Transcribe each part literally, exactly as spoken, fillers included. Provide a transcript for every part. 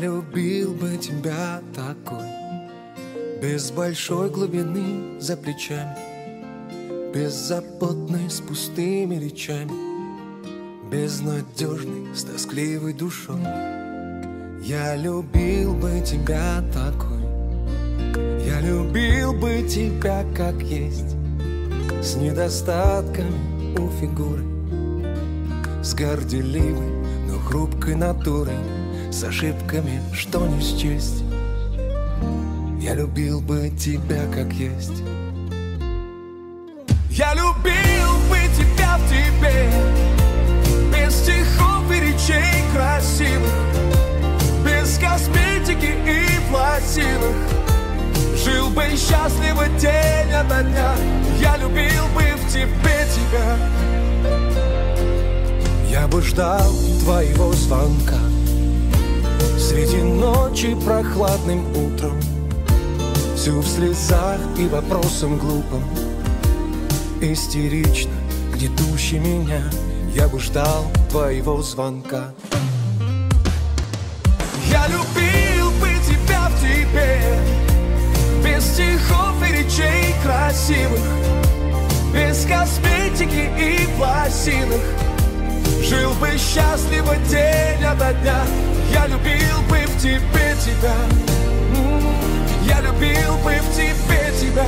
любил бы тебя такой, без большой глубины за плечами, беззаботной с пустыми речами, безнадежной с тоскливой душой. Я любил бы тебя такой, я любил бы тебя как есть, с недостатками у фигуры, с горделивой, но хрупкой натурой, с ошибками, что не счесть. Я любил бы тебя как есть. Я любил бы тебя в тебе, без стихов и речей красивых, без косметики и пластинок. Жил бы счастливо день ото дня. Я любил бы в тебе тебя. Я бы ждал твоего звонка среди ночи прохладным утром, всю в слезах и вопросом глупым, истерично гнетущий меня. Я бы ждал твоего звонка. Я любил бы тебя в тебе, без стихов и речей красивых, без косметики и пластинок. Жил бы счастливо день ото дня. Я любил бы в тебе тебя. Я любил бы в тебе тебя.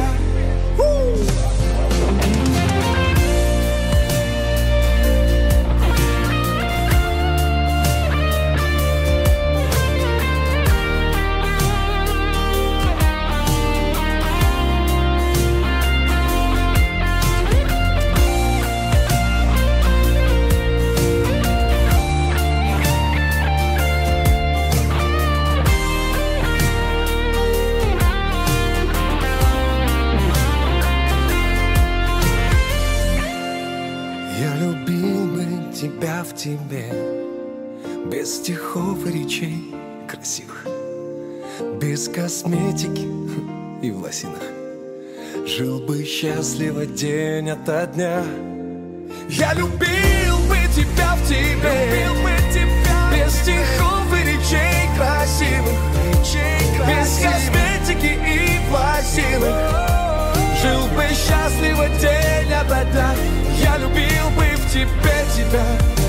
Тебя в тебе, без стихов и речей красивых, без косметики и в лосинах. Жил бы счастливо день ото дня. Я любил бы тебя в тебе, любил бы тебя, без стихов и речей красивых, речей красивых, без косметики и пластинок. Жил бы счастливо день ото дня. Я любил бы в тебе тебя.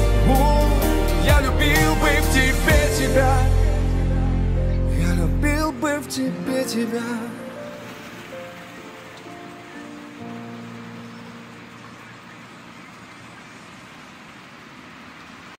Я любил бы в тебе тебя. Я любил бы в тебе тебя.